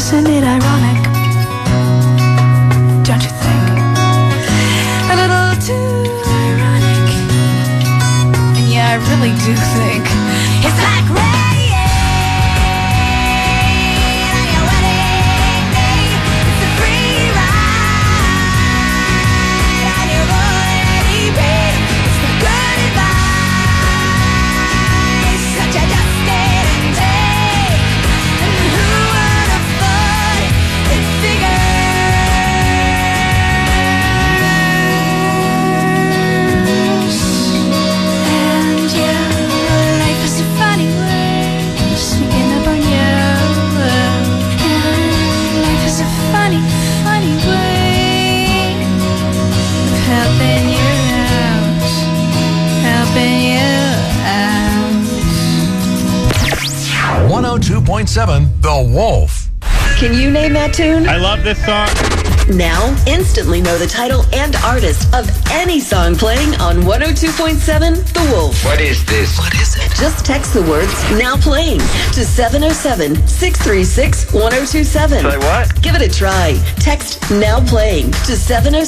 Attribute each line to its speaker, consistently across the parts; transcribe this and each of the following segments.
Speaker 1: Isn't it ironic? Don't you think? A little too ironic. And yeah, I really do think it's like rain on your wedding day. It's a free ride on your already paid. It's the good advice that you just didn't take. And who would have thought it figures? And yeah, life is a funny way sneaking up on you. Yeah, life is a funny, funny way of helping you out, helping you out.
Speaker 2: 102.7 The Wolf.
Speaker 3: Can you name that tune?
Speaker 4: I love this song.
Speaker 3: Now, instantly know the title and artist of any song playing on 102.7 The Wolf.
Speaker 5: What is this?
Speaker 2: What is it?
Speaker 3: Just text the words "now playing" to 707-636-1027.
Speaker 5: Say what?
Speaker 3: Give it a try. Text "now playing" to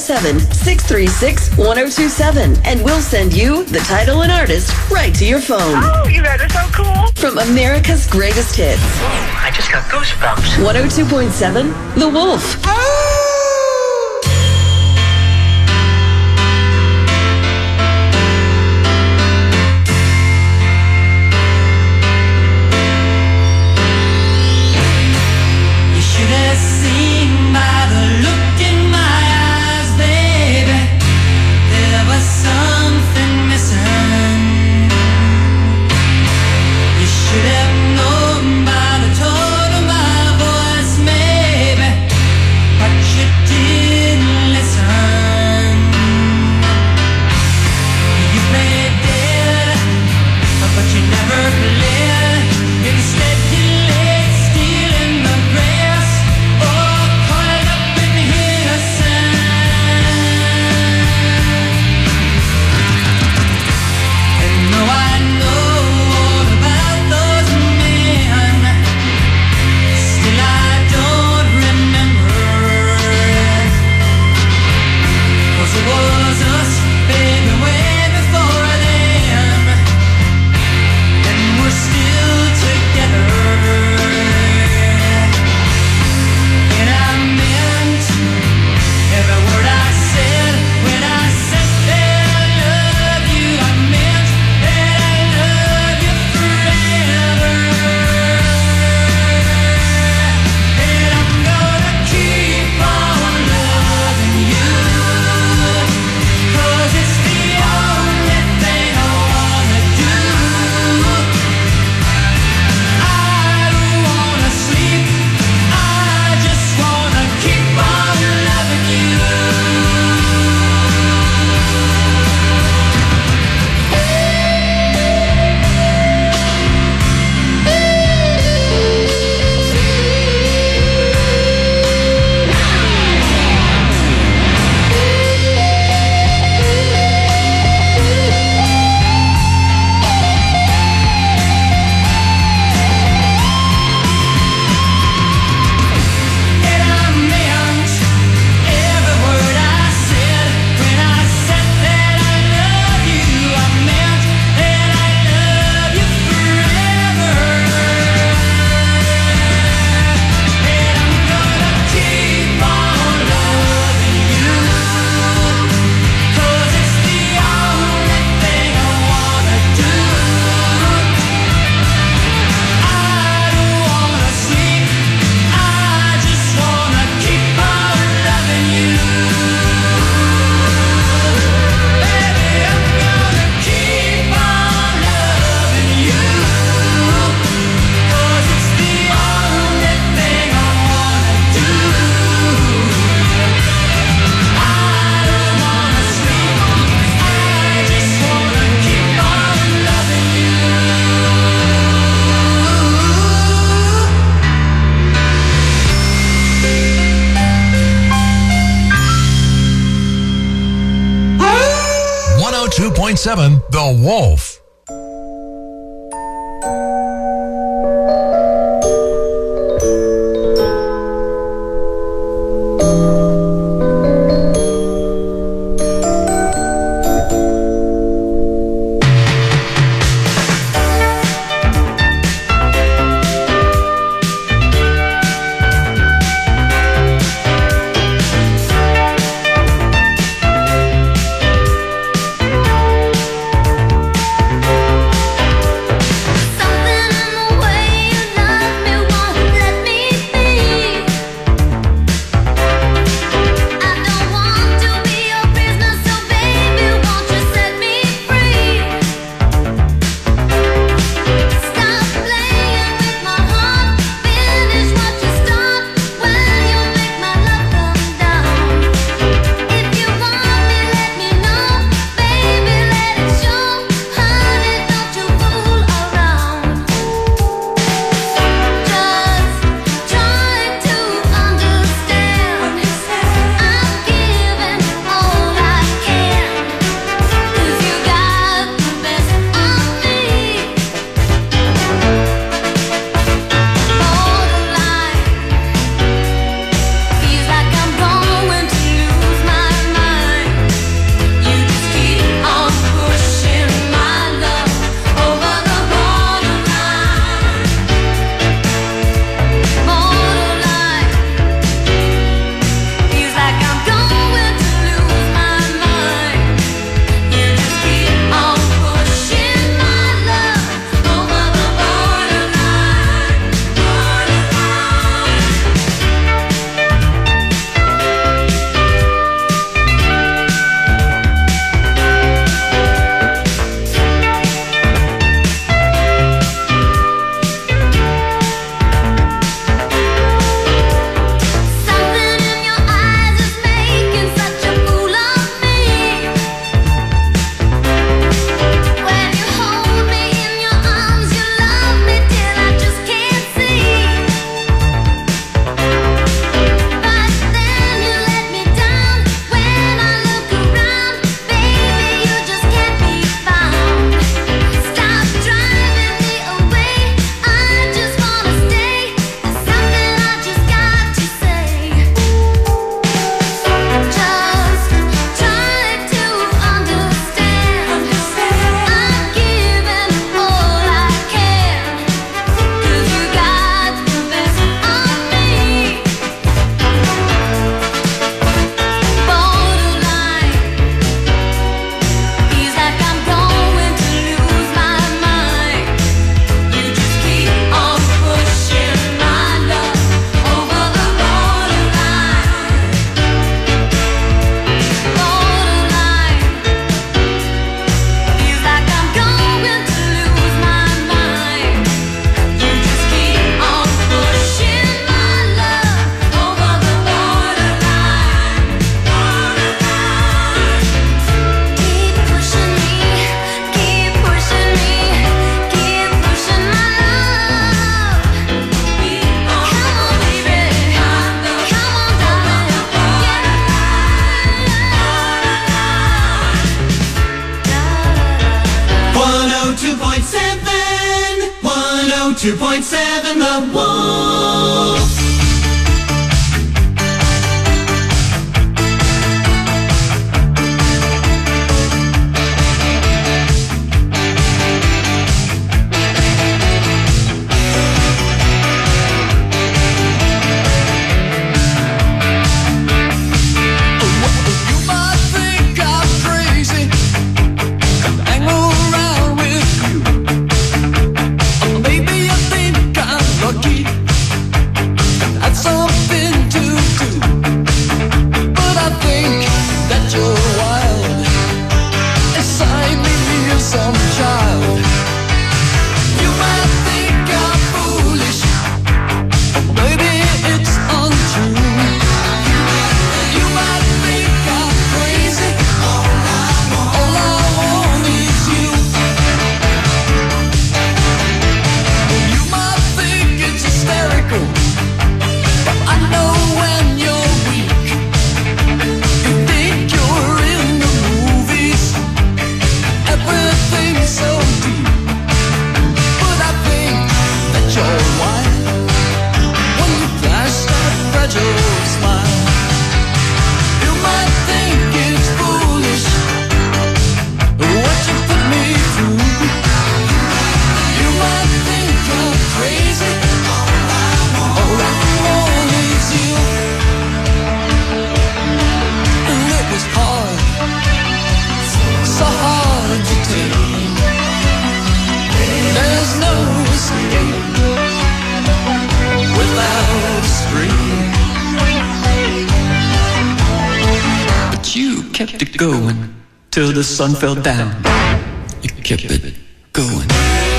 Speaker 3: 707-636-1027, and we'll send you the title and artist right to your phone.
Speaker 6: Oh, you guys are so cool.
Speaker 3: From America's greatest hits,
Speaker 5: I just got goosebumps.
Speaker 3: 102.7 The Wolf.
Speaker 1: You should have seen by the look in my eyes, baby. There was something missing. You should have known by the tone of my voice, maybe, but you didn't listen. You played dead, but you never played. Instead, you laid still in the grass, all coiled up in innocence. And though I know all about those men, still I don't remember it. 'Cause it was us, baby, way before them, and we're still together. And I meant every word I said when I said that I love you. I meant that I love you forever. And I'm gonna keep on loving you, 'cause it's the only thing I wanna do. I don't wanna sleep, I just wanna keep on loving you. And I meant every word I said when I said that I love you. I meant that I love you forever. And I'm gonna keep on loving you, 'cause it's the only thing I wanna do. I don't wanna sleep, I just wanna keep on loving you. Baby, I'm gonna keep on loving you, 'cause it's the only thing I wanna do. I don't wanna sleep, I just wanna keep on loving you.
Speaker 2: Woo! 102.7 The Wolf.
Speaker 1: 102.7 The Wolf.
Speaker 4: Kept it going till the sun fell down. You kept it going.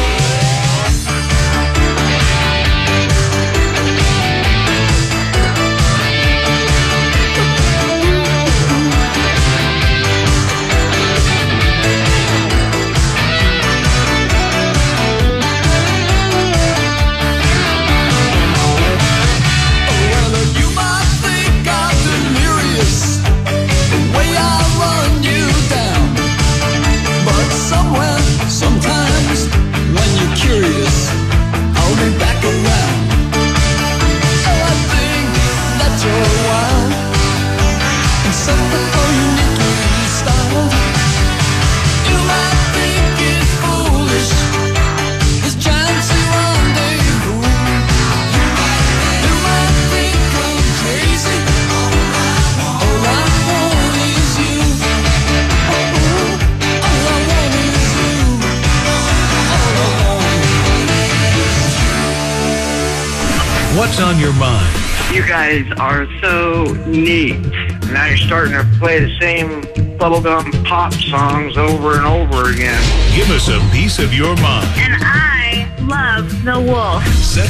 Speaker 2: What's on your mind?
Speaker 5: You guys are so neat. Now you're starting to play the same bubblegum pop songs over and over again.
Speaker 6: Give us a piece of your mind.
Speaker 7: And I love The Wolf.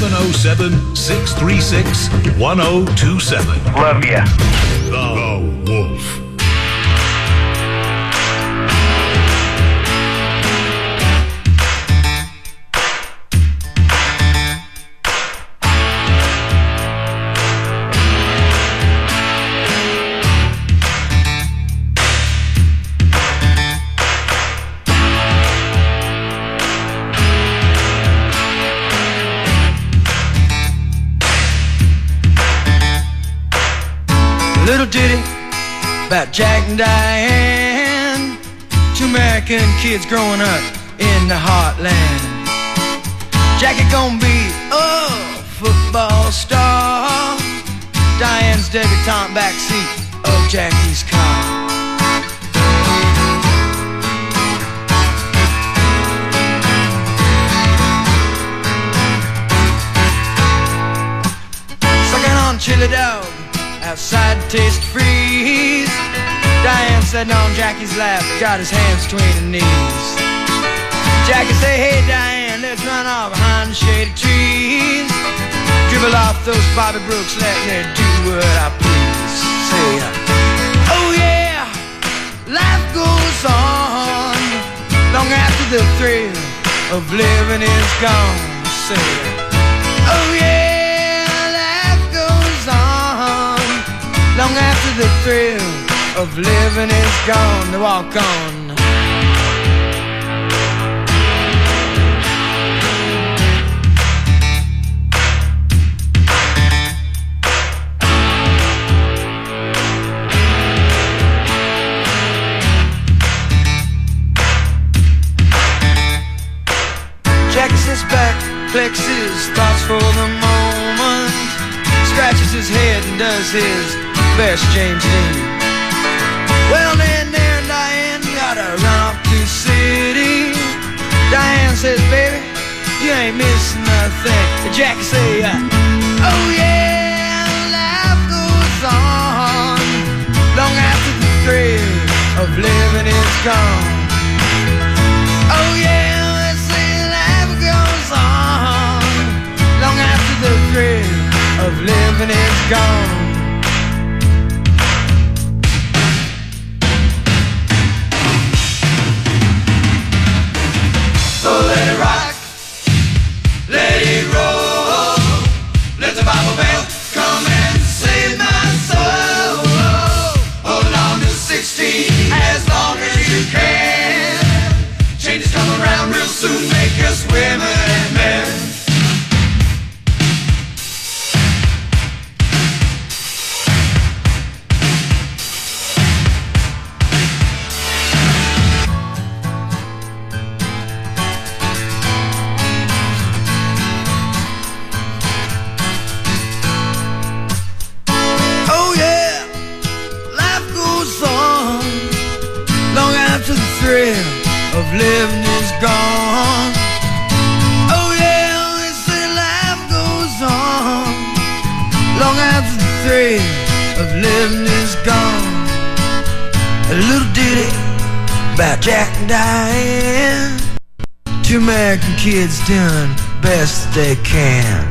Speaker 6: 707-636-1027.
Speaker 5: Love ya.
Speaker 6: The Wolf.
Speaker 1: Little ditty about Jack and Diane, two American kids growing up in the heartland. Jackie gonna be a football star, Diane's debutante backseat of Jackie's car. Sucking on chili dog outside Taste Freeze. Diane sitting on Jackie's lap, got his hands between her knees. Jackie say, hey Diane, let's run off behind the shady trees. Dribble off those Bobby Brooks, let me do what I please. Say, oh yeah, life goes on long after the thrill of living is gone. Say, oh yeah, long after the thrill of living is gone. To walk on.
Speaker 8: was his best James Dean. Well, then there Diane gotta run off to the city. Diane says, baby, you ain't missing nothing. And Jackie say, oh yeah, life goes on long after the thrill of living is gone. Oh yeah, they say life goes on long after the thrill of living is gone. So let it rock, let it roll, let the Bible bell come and save my soul. Hold on to 16 as long as you can. Changes come around real soon, make us women and men. Of living is gone. Oh yeah, they say life goes on long after the thrill of living is gone. A little ditty about Jack and Diane. Two American kids doing best they can.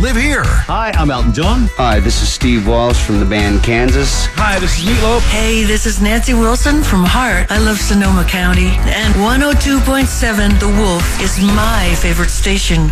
Speaker 2: live here.
Speaker 9: Hi, I'm Elton John.
Speaker 10: Hi, this is Steve Walsh from the band Kansas.
Speaker 9: Hi, this is Meatloaf.
Speaker 11: Hey, this is Nancy Wilson from Hart. I love Sonoma County. And 102.7 The Wolf is my favorite station.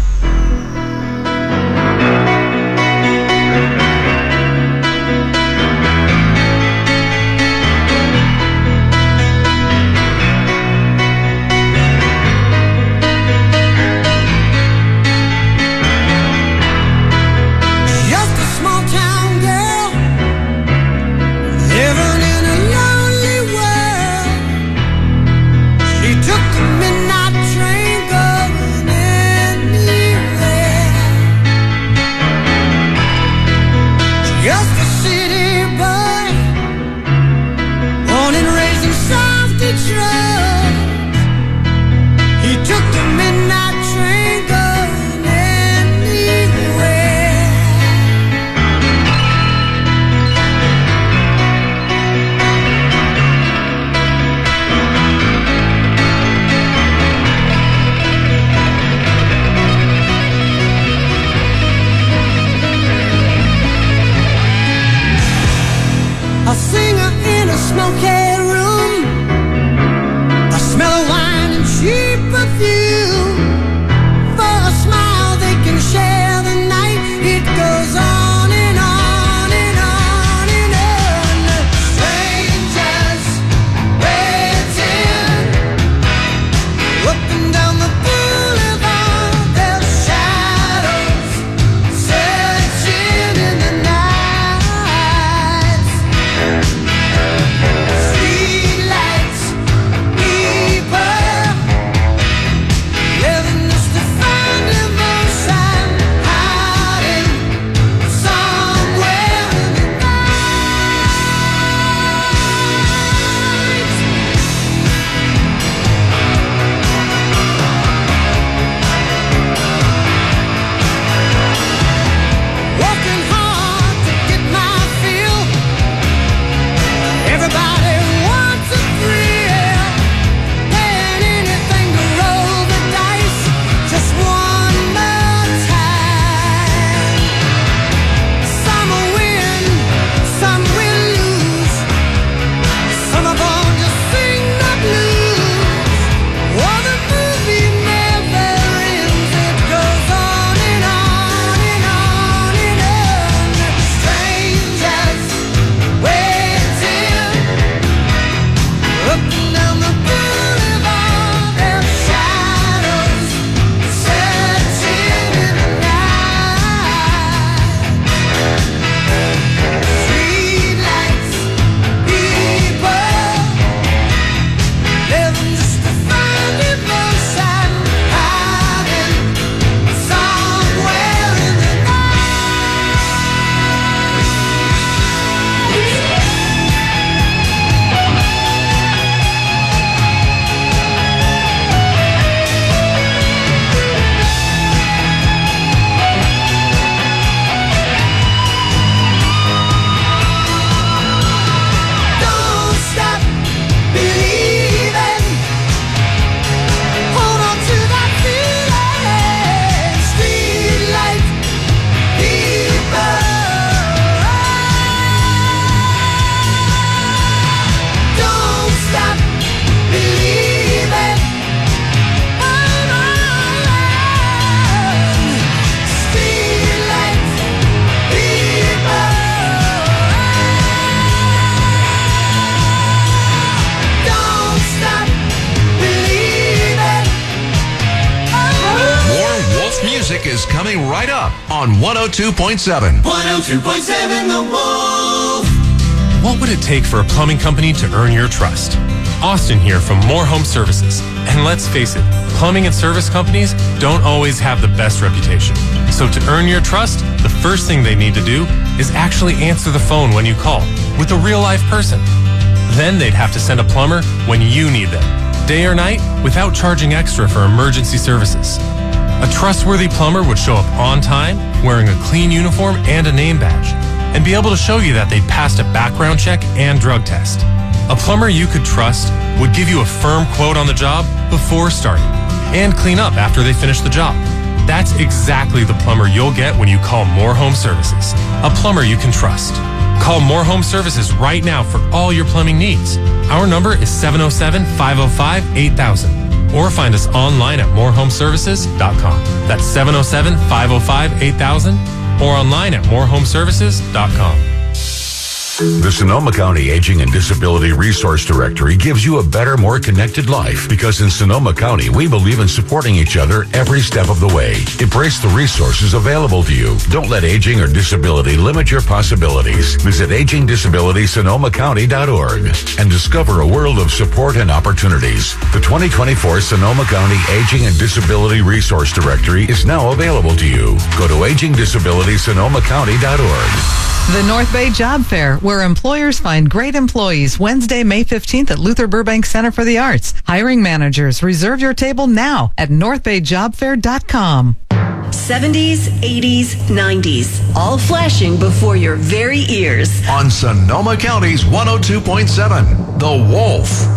Speaker 2: Is coming right up on 102.7.
Speaker 1: 102.7 The Wolf.
Speaker 12: What would it take for a plumbing company to earn your trust? Austin here from More Home Services. And let's face it, plumbing and service companies don't always have the best reputation. So to earn your trust, the first thing they need to do is actually answer the phone when you call with a real live person. Then they'd have to send a plumber when you need them, day or night, without charging extra for emergency services. A trustworthy plumber would show up on time, wearing a clean uniform and a name badge, and be able to show you that they'd passed a background check and drug test. A plumber you could trust would give you a firm quote on the job before starting, and clean up after they finish the job. That's exactly the plumber you'll get when you call More Home Services. A plumber you can trust. Call More Home Services right now for all your plumbing needs. Our number is 707-505-8000. Or find us online at morehomeservices.com. That's 707-505-8000 or online at morehomeservices.com.
Speaker 6: The Sonoma County Aging and Disability Resource Directory gives you a better, more connected life because in Sonoma County, we believe in supporting each other every step of the way. Embrace the resources available to you. Don't let aging or disability limit your possibilities. Visit agingdisabilitysonomacounty.org and discover a world of support and opportunities. The 2024 Sonoma County Aging and Disability Resource Directory is now available to you. Go to agingdisabilitysonomacounty.org.
Speaker 13: The North Bay Job Fair, where employers find great employees, Wednesday, May 15th at Luther Burbank Center for the Arts. Hiring managers, reserve your table now at northbayjobfair.com.
Speaker 3: 70s, 80s, 90s, all flashing before your very ears.
Speaker 2: On Sonoma County's 102.7, The Wolf.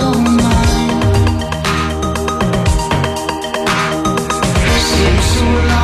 Speaker 1: So